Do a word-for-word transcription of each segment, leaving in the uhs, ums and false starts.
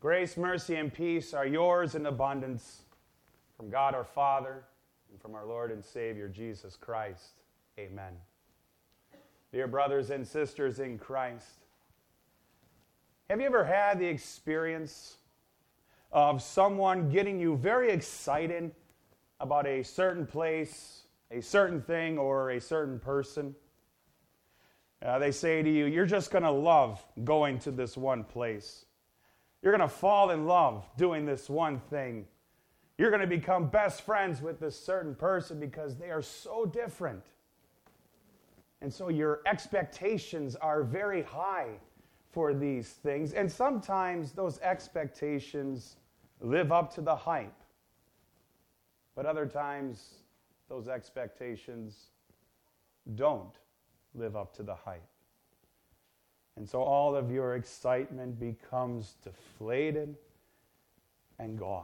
Grace, mercy, and peace are yours in abundance from God our Father and from our Lord and Savior Jesus Christ. Amen. Dear brothers and sisters in Christ, have you ever had the experience of someone getting you very excited about a certain place, a certain thing, or a certain person? Uh, they say to you, you're just going to love going to this one place. You're going to fall in love doing this one thing. You're going to become best friends with this certain person because they are so different. And so your expectations are very high for these things. And sometimes those expectations live up to the hype. But other times those expectations don't live up to the hype. And so all of your excitement becomes deflated and gone.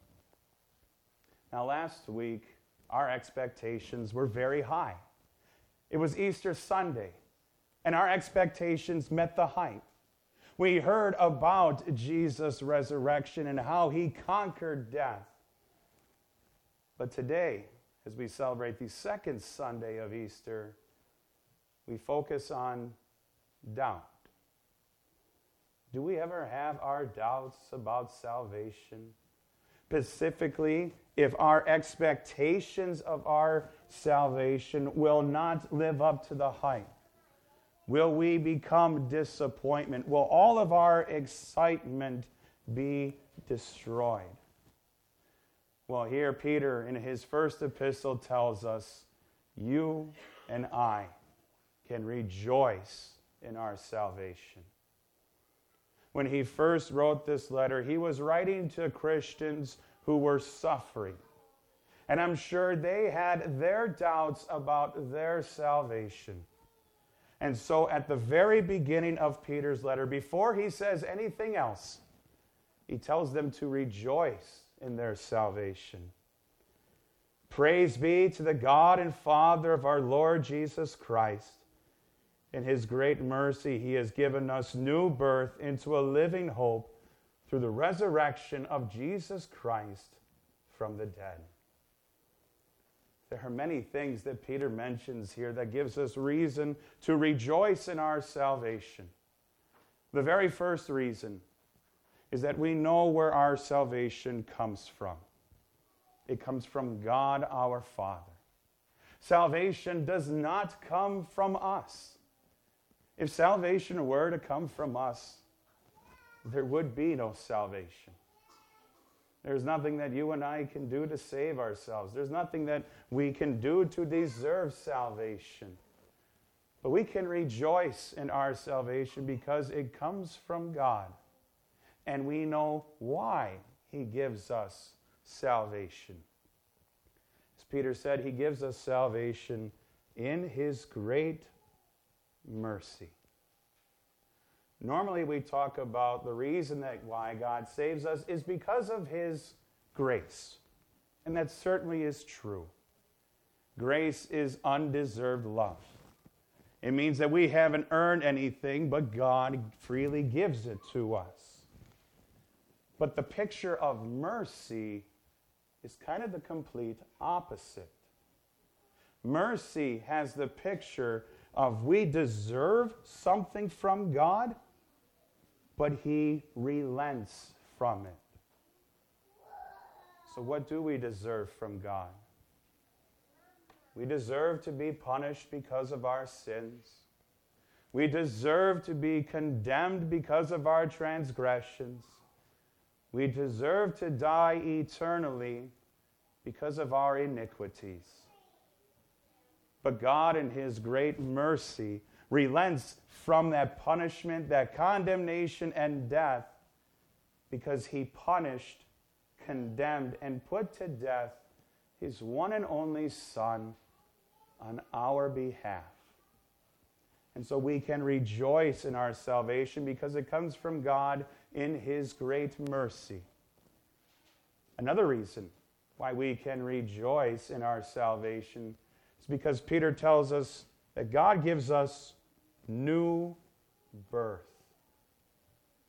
Now, last week, our expectations were very high. It was Easter Sunday, and our expectations met the hype. We heard about Jesus' resurrection and how he conquered death. But today, as we celebrate the second Sunday of Easter, we focus on doubt. Do we ever have our doubts about salvation? Specifically, if our expectations of our salvation will not live up to the hype, will we become disappointment? Will all of our excitement be destroyed? Well, here Peter in his first epistle tells us, you and I can rejoice in our salvation. When he first wrote this letter, he was writing to Christians who were suffering. And I'm sure they had their doubts about their salvation. And so at the very beginning of Peter's letter, before he says anything else, he tells them to rejoice in their salvation. Praise be to the God and Father of our Lord Jesus Christ. In his great mercy, he has given us new birth into a living hope through the resurrection of Jesus Christ from the dead. There are many things that Peter mentions here that gives us reason to rejoice in our salvation. The very first reason is that we know where our salvation comes from. It comes from God our Father. Salvation does not come from us. If salvation were to come from us, there would be no salvation. There's nothing that you and I can do to save ourselves. There's nothing that we can do to deserve salvation. But we can rejoice in our salvation because it comes from God. And we know why he gives us salvation. As Peter said, he gives us salvation in his great mercy. Normally we talk about the reason that why God saves us is because of his grace. And that certainly is true. Grace is undeserved love. It means that we haven't earned anything, but God freely gives it to us. But the picture of mercy is kind of the complete opposite. Mercy has the picture of we deserve something from God, but he relents from it. So what do we deserve from God? We deserve to be punished because of our sins. We deserve to be condemned because of our transgressions. We deserve to die eternally because of our iniquities. But God, in his great mercy, relents from that punishment, that condemnation and death, because he punished, condemned, and put to death his one and only Son on our behalf. And so we can rejoice in our salvation because it comes from God in his great mercy. Another reason why we can rejoice in our salvation is because Peter tells us that God gives us new birth.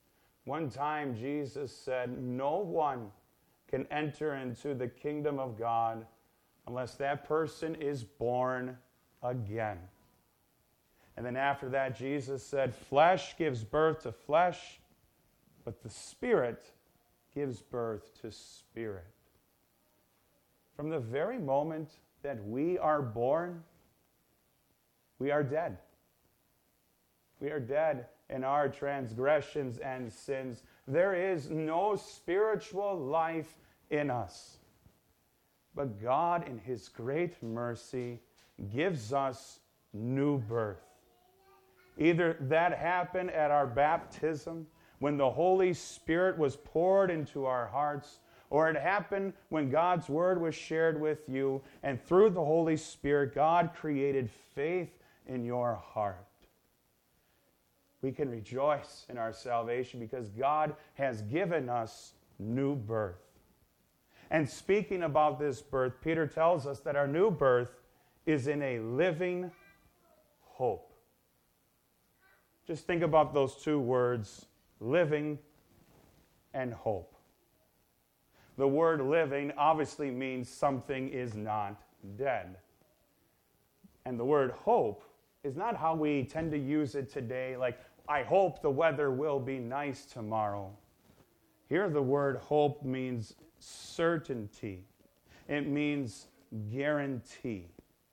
One time Jesus said, no one can enter into the kingdom of God unless that person is born again. And then after that, Jesus said, flesh gives birth to flesh, but the Spirit gives birth to spirit. From the very moment that we are born, we are dead. We are dead in our transgressions and sins. There is no spiritual life in us. But God, in His great mercy, gives us new birth. Either that happened at our baptism, when the Holy Spirit was poured into our hearts, or it happened when God's Word was shared with you, and through the Holy Spirit, God created faith in your heart. We can rejoice in our salvation because God has given us new birth. And speaking about this birth, Peter tells us that our new birth is in a living hope. Just think about those two words, living and hope. The word living obviously means something is not dead. And the word hope is not how we tend to use it today, like, I hope the weather will be nice tomorrow. Here the word hope means certainty. It means guarantee.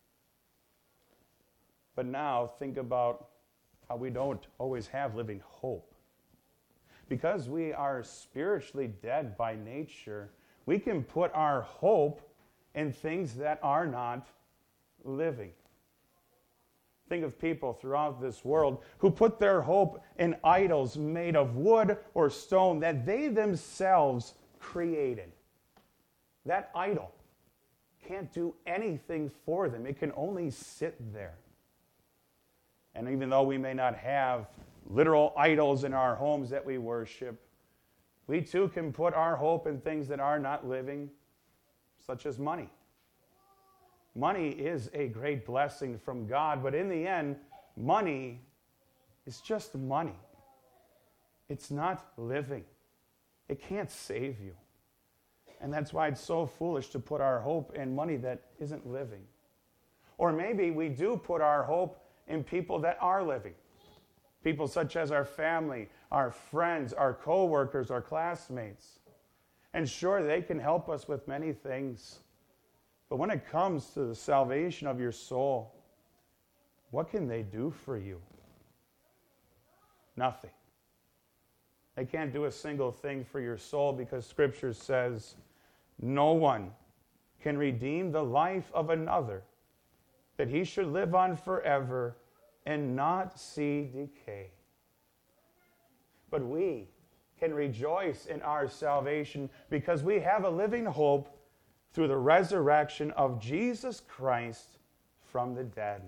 But now think about how we don't always have living hope. Because we are spiritually dead by nature, we can put our hope in things that are not living. Think of people throughout this world who put their hope in idols made of wood or stone that they themselves created. That idol can't do anything for them. It can only sit there. And even though we may not have literal idols in our homes that we worship, we too can put our hope in things that are not living, such as money. Money is a great blessing from God, but in the end, money is just money. It's not living. It can't save you. And that's why it's so foolish to put our hope in money that isn't living. Or maybe we do put our hope in people that are living. People such as our family, our friends, our co-workers, our classmates. And sure, they can help us with many things. But when it comes to the salvation of your soul, what can they do for you? Nothing. They can't do a single thing for your soul because Scripture says no one can redeem the life of another, that he should live on forever and not see decay. But we can rejoice in our salvation because we have a living hope through the resurrection of Jesus Christ from the dead.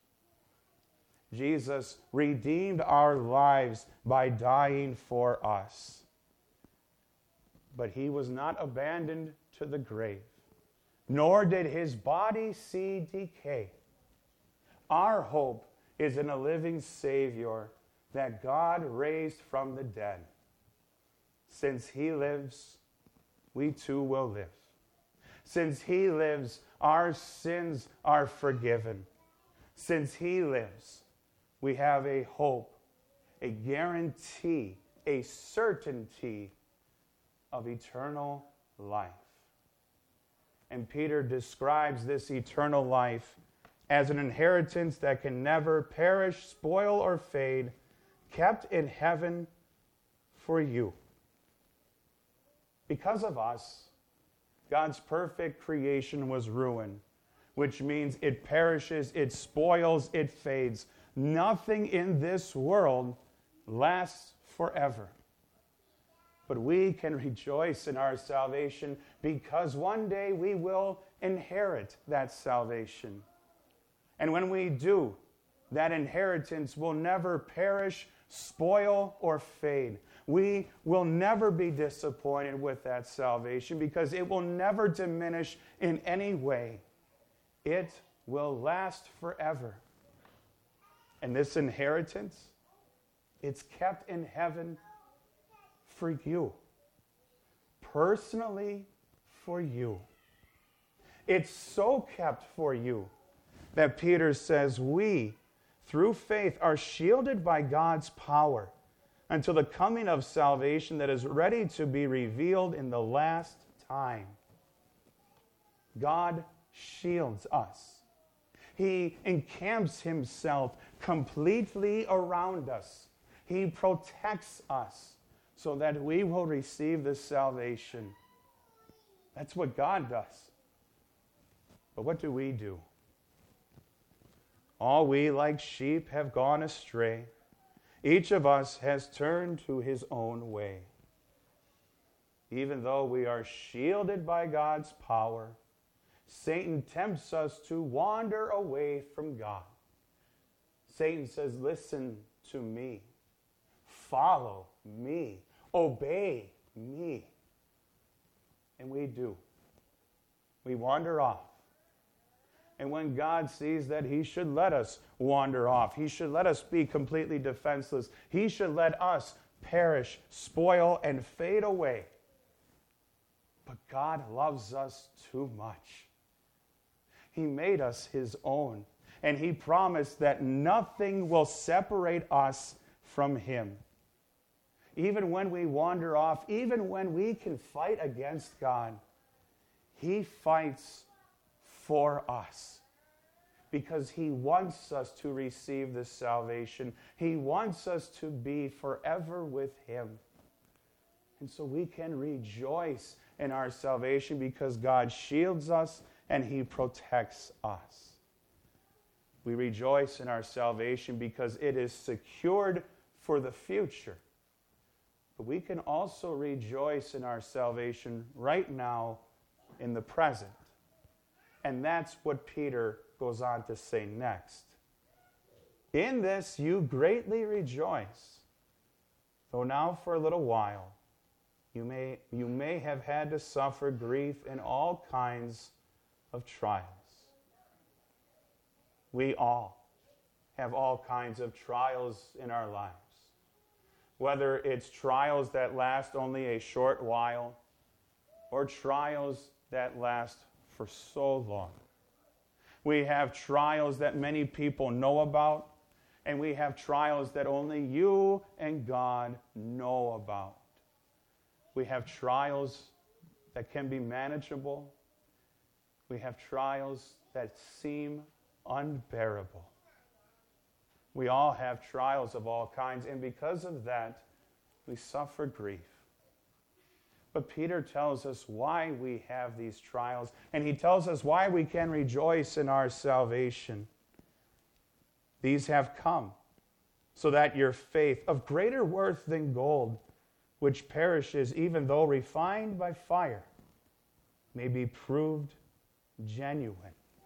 Jesus redeemed our lives by dying for us. But he was not abandoned to the grave, nor did his body see decay. Our hope is in a living Savior that God raised from the dead. Since he lives, we too will live. Since he lives, our sins are forgiven. Since he lives, we have a hope, a guarantee, a certainty of eternal life. And Peter describes this eternal life as an inheritance that can never perish, spoil, or fade, kept in heaven for you. Because of us, God's perfect creation was ruined, which means it perishes, it spoils, it fades. Nothing in this world lasts forever. But we can rejoice in our salvation because one day we will inherit that salvation. And when we do, that inheritance will never perish, spoil, or fade. We will never be disappointed with that salvation because it will never diminish in any way. It will last forever. And this inheritance, it's kept in heaven for you. Personally for you. It's so kept for you that Peter says we, through faith, are shielded by God's power until the coming of salvation that is ready to be revealed in the last time. God shields us. He encamps himself completely around us. He protects us so that we will receive this salvation. That's what God does. But what do we do? All we like sheep have gone astray. Each of us has turned to his own way. Even though we are shielded by God's power, Satan tempts us to wander away from God. Satan says, listen to me. Follow me. Obey me. And we do. We wander off. And when God sees that, he should let us wander off. He should let us be completely defenseless. He should let us perish, spoil, and fade away. But God loves us too much. He made us his own, and he promised that nothing will separate us from him. Even when we wander off, even when we can fight against God, he fights for us because he wants us to receive this salvation. He wants us to be forever with him. And so we can rejoice in our salvation because God shields us and he protects us. We rejoice in our salvation because it is secured for the future. But we can also rejoice in our salvation right now in the present. And that's what Peter goes on to say next. In this you greatly rejoice, though now for a little while you may, you may have had to suffer grief in all kinds of trials. We all have all kinds of trials in our lives. Whether it's trials that last only a short while or trials that last for so long. We have trials that many people know about, and we have trials that only you and God know about. We have trials that can be manageable. We have trials that seem unbearable. We all have trials of all kinds, and because of that, we suffer grief. But Peter tells us why we have these trials, and he tells us why we can rejoice in our salvation. These have come so that your faith, of greater worth than gold, which perishes even though refined by fire, may be proved genuine.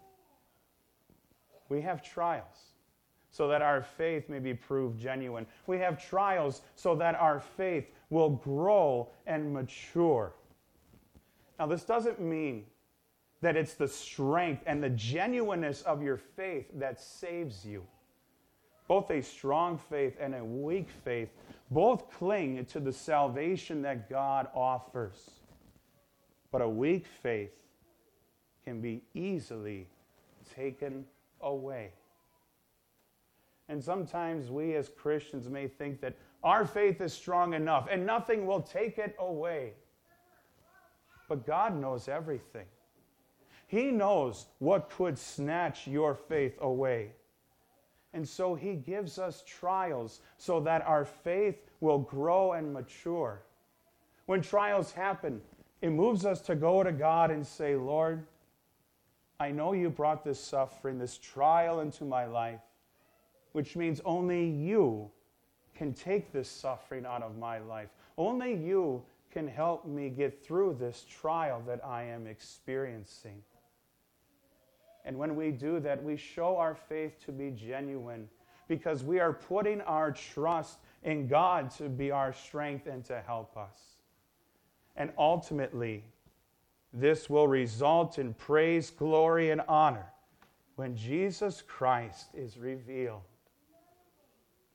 We have trials so that our faith may be proved genuine. We have trials so that our faith will grow and mature. Now, this doesn't mean that it's the strength and the genuineness of your faith that saves you. Both a strong faith and a weak faith both cling to the salvation that God offers. But a weak faith can be easily taken away. And sometimes we as Christians may think that our faith is strong enough and nothing will take it away. But God knows everything. He knows what could snatch your faith away. And so he gives us trials so that our faith will grow and mature. When trials happen, it moves us to go to God and say, Lord, I know you brought this suffering, this trial into my life, which means only you can take this suffering out of my life. Only you can help me get through this trial that I am experiencing. And when we do that, we show our faith to be genuine because we are putting our trust in God to be our strength and to help us. And ultimately, this will result in praise, glory, and honor when Jesus Christ is revealed.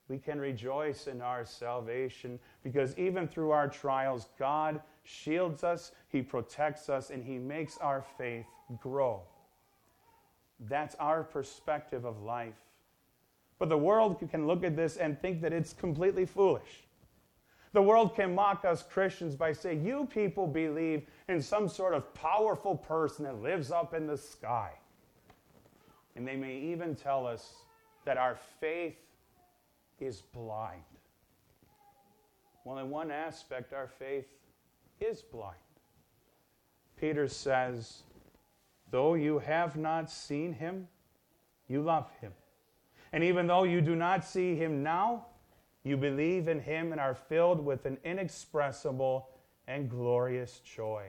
we can rejoice in our salvation because even through our trials, God shields us, He protects us, and He makes our faith grow. That's our perspective of life. But the world can look at this and think that it's completely foolish. The world can mock us Christians by saying, you people believe in some sort of powerful person that lives up in the sky. And they may even tell us that our faith is blind. Well, in one aspect, our faith is blind. Peter says, though you have not seen him, you love him. And even though you do not see him now, you believe in him and are filled with an inexpressible and glorious joy.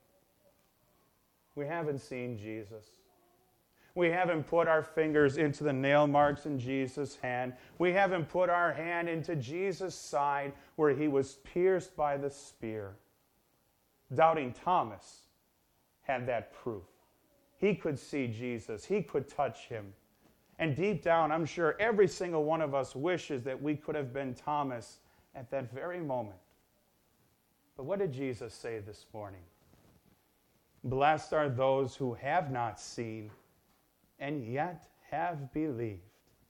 We haven't seen Jesus. We haven't put our fingers into the nail marks in Jesus' hand. We haven't put our hand into Jesus' side where he was pierced by the spear. Doubting Thomas had that proof. He could see Jesus. He could touch him. And deep down, I'm sure every single one of us wishes that we could have been Thomas at that very moment. But what did Jesus say this morning? Blessed are those who have not seen and yet have believed.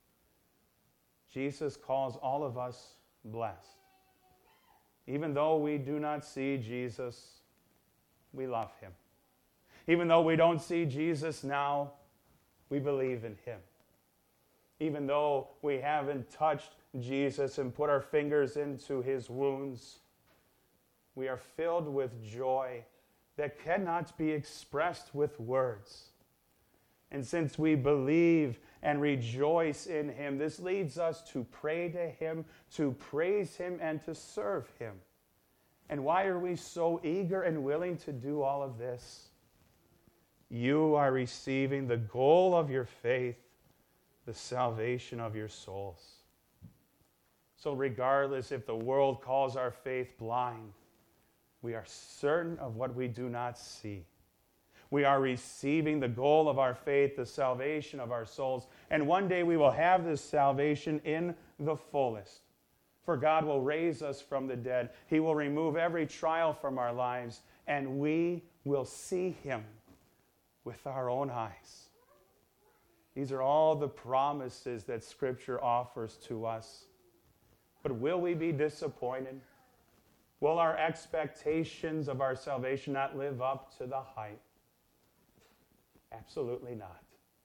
Jesus calls all of us blessed. Even though we do not see Jesus, we love him. Even though we don't see Jesus now, we believe in him. Even though we haven't touched Jesus and put our fingers into his wounds, we are filled with joy that cannot be expressed with words. And since we believe and rejoice in him, this leads us to pray to him, to praise him, and to serve him. And why are we so eager and willing to do all of this? You are receiving the goal of your faith, the salvation of your souls. So regardless if the world calls our faith blind, we are certain of what we do not see. We are receiving the goal of our faith, the salvation of our souls. And one day we will have this salvation in the fullest. For God will raise us from the dead. He will remove every trial from our lives, and we will see him with our own eyes. These are all the promises that Scripture offers to us. But will we be disappointed? Will our expectations of our salvation not live up to the hype? Absolutely not.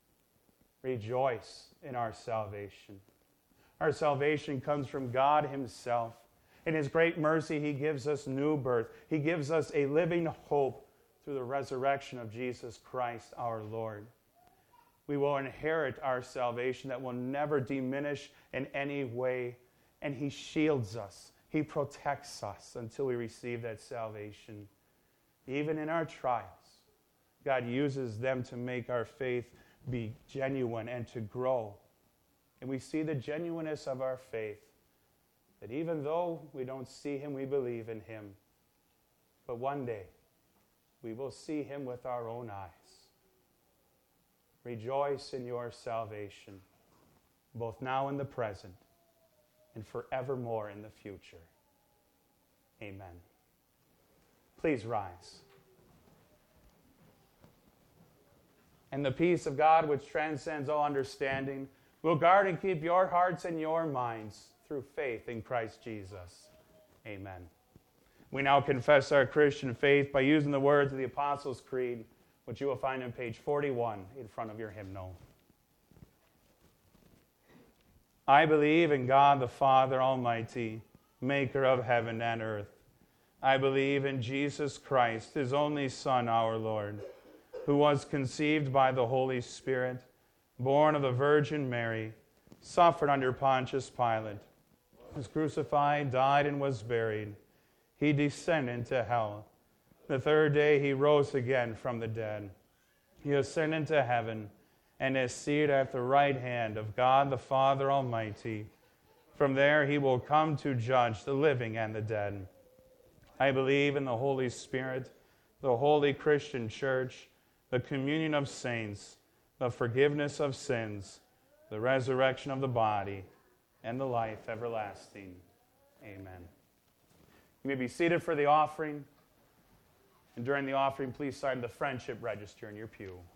Rejoice in our salvation. Our salvation comes from God himself. In his great mercy, he gives us new birth. He gives us a living hope through the resurrection of Jesus Christ our Lord. We will inherit our salvation that will never diminish in any way. And he shields us. He protects us until we receive that salvation. Even in our trials, God uses them to make our faith be genuine and to grow. And we see the genuineness of our faith, that even though we don't see him, we believe in him. But one day, we will see him with our own eyes. Rejoice in your salvation, both now and the present, and forevermore in the future. Amen. Please rise. And the peace of God, which transcends all understanding, will guard and keep your hearts and your minds through faith in Christ Jesus. Amen. We now confess our Christian faith by using the words of the Apostles' Creed, which you will find on page forty-one in front of your hymnal. I believe in God the Father Almighty, maker of heaven and earth. I believe in Jesus Christ, his only Son, our Lord, who was conceived by the Holy Spirit, born of the Virgin Mary, suffered under Pontius Pilate, was crucified, died, and was buried. He descended into hell. The third day he rose again from the dead. He ascended into heaven and is seated at the right hand of God the Father Almighty. From there he will come to judge the living and the dead. I believe in the Holy Spirit, the holy Christian church, the communion of saints, the forgiveness of sins, the resurrection of the body, and the life everlasting. Amen. You may be seated for the offering. And during the offering, please sign the friendship register in your pew.